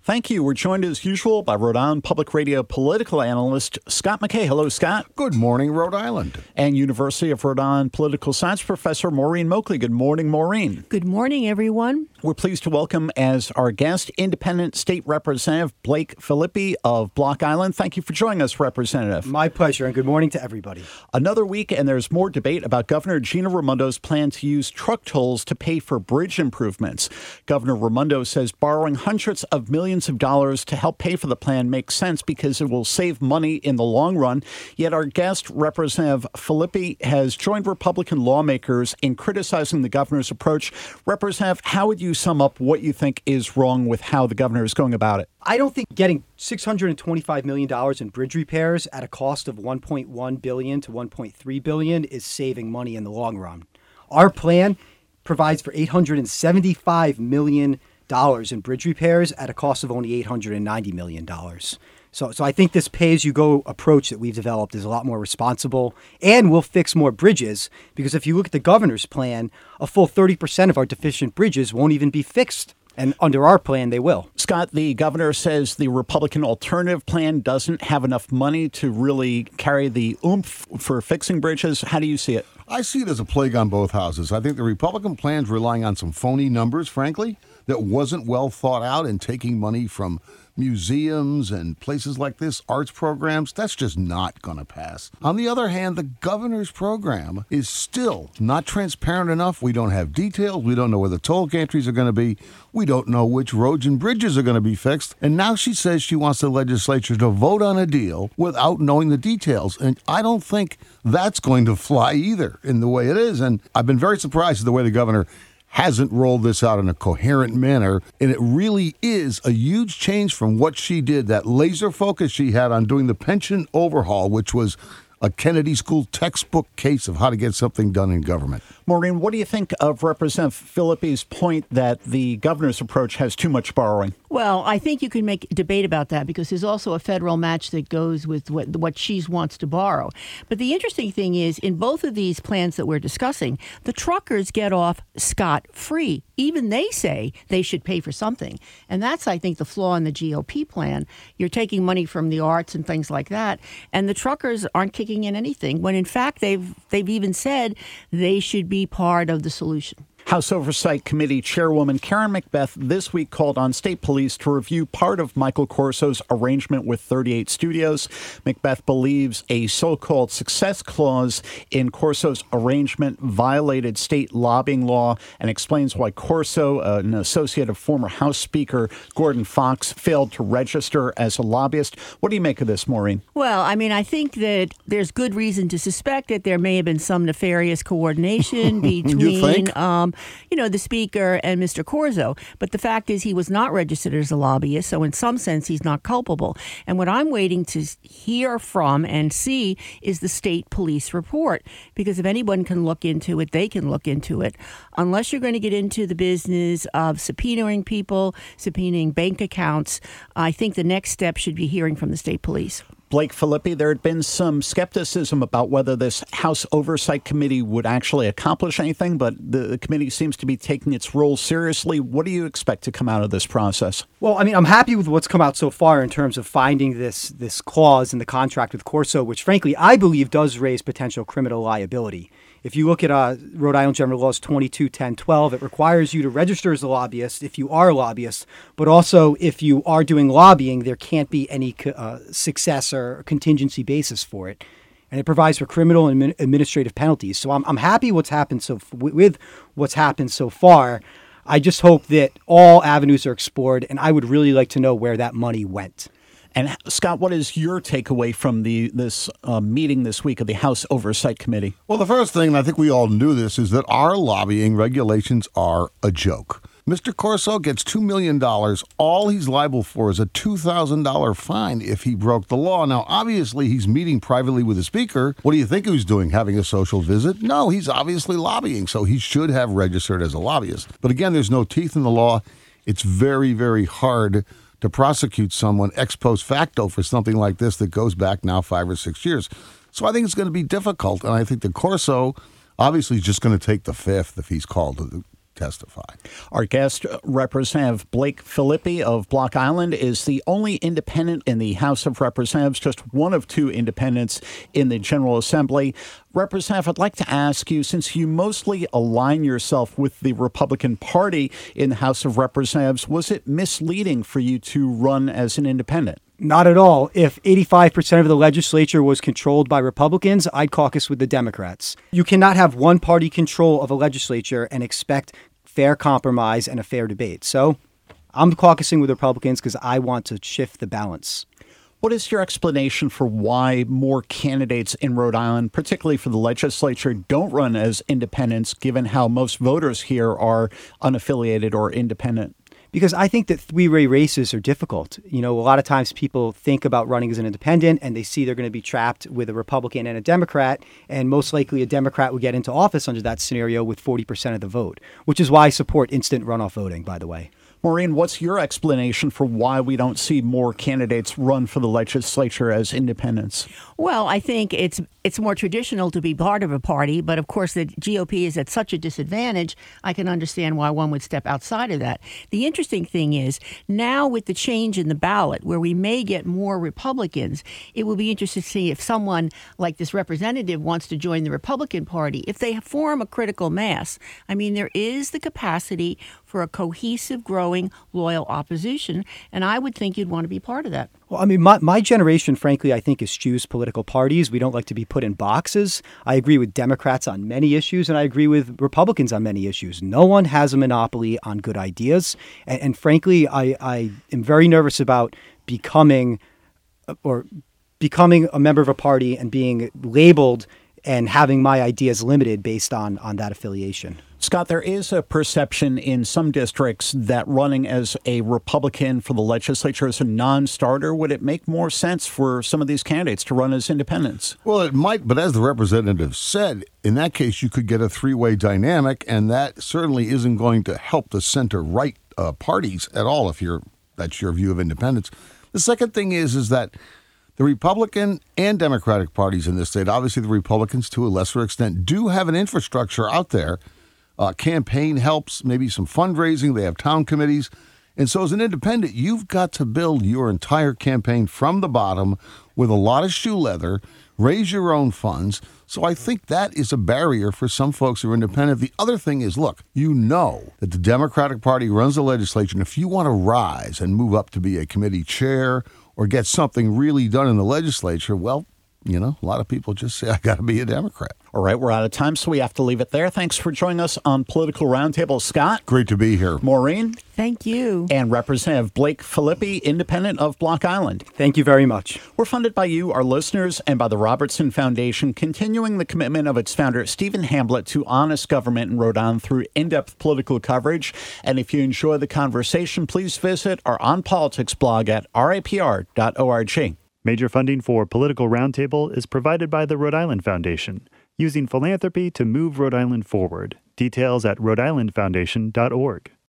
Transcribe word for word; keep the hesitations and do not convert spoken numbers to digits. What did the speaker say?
Thank you. We're joined as usual by Rhode Island Public Radio political analyst Scott McKay. Hello, Scott. Good morning, Rhode Island. And University of Rhode Island political science professor Maureen Moakley. Good morning, Maureen. Good morning, everyone. We're pleased to welcome as our guest Independent State Representative Blake Filippi of Block Island. Thank you for joining us, Representative. My pleasure, and good morning to everybody. Another week, and there's more debate about Governor Gina Raimondo's plan to use truck tolls to pay for bridge improvements. Governor Raimondo says borrowing hundreds of millions of dollars to help pay for the plan makes sense because it will save money in the long run. Yet our guest, Representative Filippi, has joined Republican lawmakers in criticizing the governor's approach. Representative, how would you sum up what you think is wrong with how the governor is going about it? I don't think getting six hundred twenty-five million dollars in bridge repairs at a cost of one point one billion dollars to one point three billion dollars is saving money in the long run. Our plan provides for eight hundred seventy-five million dollars in bridge repairs at a cost of only eight hundred ninety million dollars. So, so I think this pay-as-you-go approach that we've developed is a lot more responsible and will fix more bridges, because if you look at the governor's plan, a full thirty percent of our deficient bridges won't even be fixed. And under our plan, they will. Scott, the governor says the Republican alternative plan doesn't have enough money to really carry the oomph for fixing bridges. How do you see it? I see it as a plague on both houses. I think the Republican plan's relying on some phony numbers, frankly, that wasn't well thought out, and taking money from museums and places like this, arts programs. That's just not going to pass. On the other hand, the governor's program is still not transparent enough. We don't have details. We don't know where the toll gantries are going to be. We don't know which roads and bridges are going to be fixed. And now she says she wants the legislature to vote on a deal without knowing the details. And I don't think that's going to fly either in the way it is. And I've been very surprised at the way the governor hasn't rolled this out in a coherent manner, and it really is a huge change from what she did, that laser focus she had on doing the pension overhaul, which was a Kennedy School textbook case of how to get something done in government. Maureen, what do you think of Representative Filippi's point that the governor's approach has too much borrowing? Well, I think you can make debate about that because there's also a federal match that goes with what, what she wants to borrow. But the interesting thing is, in both of these plans that we're discussing, the truckers get off scot-free. Even they say they should pay for something. And that's, I think, the flaw in the G O P plan. You're taking money from the arts and things like that, and the truckers aren't kicking in anything, when in fact they've they've even said they should be part of the solution. House Oversight Committee Chairwoman Karen McBeth this week called on state police to review part of Michael Corso's arrangement with thirty-eight Studios. McBeth believes a so-called success clause in Corso's arrangement violated state lobbying law, and explains why Corso, uh, an associate of former House Speaker Gordon Fox, failed to register as a lobbyist. What do you make of this, Maureen? Well, I mean, I think that there's good reason to suspect that there may have been some nefarious coordination between you think? Um, you know, the speaker and Mister Corso. But the fact is he was not registered as a lobbyist, so in some sense he's not culpable. And what I'm waiting to hear from and see is the state police report, because if anyone can look into it, they can look into it. Unless you're going to get into the business of subpoenaing people, subpoenaing bank accounts, I think the next step should be hearing from the state police. Blake Filippi, there had been some skepticism about whether this House Oversight Committee would actually accomplish anything, but the, the committee seems to be taking its role seriously. What do you expect to come out of this process? Well, I mean, I'm happy with what's come out so far in terms of finding this this clause in the contract with Corso, which frankly I believe does raise potential criminal liability. If you look at uh, Rhode Island General Laws twenty-two ten twelve, it requires you to register as a lobbyist if you are a lobbyist, but also if you are doing lobbying, there can't be any uh, success or contingency basis for it. And it provides for criminal and administrative penalties. So I'm I'm happy what's happened so with what's happened so far. I just hope that all avenues are explored, and I would really like to know where that money went. And Scott, what is your takeaway from the this uh, meeting this week of the House Oversight Committee? Well, the first thing, and I think we all knew this, is that our lobbying regulations are a joke. Mister Corso gets two million dollars. All he's liable for is a two thousand dollars fine if he broke the law. Now, obviously, he's meeting privately with the speaker. What do you think he was doing, having a social visit? No, he's obviously lobbying, so he should have registered as a lobbyist. But again, there's no teeth in the law. It's very, very hard to prosecute someone ex post facto for something like this that goes back now five or six years. So I think it's going to be difficult, and I think the Corso obviously is just going to take the fifth if he's called to, testify. Our guest, Representative Blake Filippi of Block Island, is the only independent in the House of Representatives, just one of two independents in the General Assembly. Representative, I'd like to ask you, since you mostly align yourself with the Republican Party in the House of Representatives, was it misleading for you to run as an independent? Not at all. If eighty-five percent of the legislature was controlled by Republicans, I'd caucus with the Democrats. You cannot have one party control of a legislature and expect fair compromise and a fair debate. So I'm caucusing with Republicans because I want to shift the balance. What is your explanation for why more candidates in Rhode Island, particularly for the legislature, don't run as independents, given how most voters here are unaffiliated or independent? Because I think that three-way races are difficult. You know, a lot of times people think about running as an independent and they see they're going to be trapped with a Republican and a Democrat, and most likely a Democrat would get into office under that scenario with forty percent of the vote, which is why I support instant runoff voting, by the way. Maureen, what's your explanation for why we don't see more candidates run for the legislature as independents? Well, I think it's it's more traditional to be part of a party, but of course the G O P is at such a disadvantage, I can understand why one would step outside of that. The interesting thing is, now with the change in the ballot, where we may get more Republicans, it will be interesting to see if someone like this representative wants to join the Republican Party, if they form a critical mass. I mean, there is the capacity for a cohesive, growing, loyal opposition, and I would think you'd want to be part of that. Well, I mean, my, my generation, frankly, I think eschews political parties. We don't like to be put in boxes. I agree with Democrats on many issues, and I agree with Republicans on many issues. No one has a monopoly on good ideas. And, and frankly, I, I am very nervous about becoming or becoming a member of a party and being labeled and having my ideas limited based on, on that affiliation. Scott, there is a perception in some districts that running as a Republican for the legislature is a non-starter. Would it make more sense for some of these candidates to run as independents? Well, it might, but as the representative said, in that case, you could get a three-way dynamic, and that certainly isn't going to help the center-right uh, parties at all, if you're that's your view of independence. The second thing is, is that the Republican and Democratic parties in this state, obviously the Republicans to a lesser extent, do have an infrastructure out there. Uh, campaign helps, maybe some fundraising. They have town committees. And so as an independent, you've got to build your entire campaign from the bottom with a lot of shoe leather, raise your own funds. So I think that is a barrier for some folks who are independent. The other thing is, look, you know that the Democratic Party runs the legislature. And if you want to rise and move up to be a committee chair or get something really done in the legislature, well, you know, a lot of people just say, I got to be a Democrat. All right, we're out of time, so we have to leave it there. Thanks for joining us on Political Roundtable, Scott. Great to be here. Maureen. Thank you. And Representative Blake Filippi, independent of Block Island. Thank you very much. We're funded by you, our listeners, and by the Robertson Foundation, continuing the commitment of its founder, Stephen Hamblett, to honest government in Rhode Island through in-depth political coverage. And if you enjoy the conversation, please visit our On Politics blog at R A P R dot org. Major funding for Political Roundtable is provided by the Rhode Island Foundation, using philanthropy to move Rhode Island forward. Details at rhode island foundation dot org.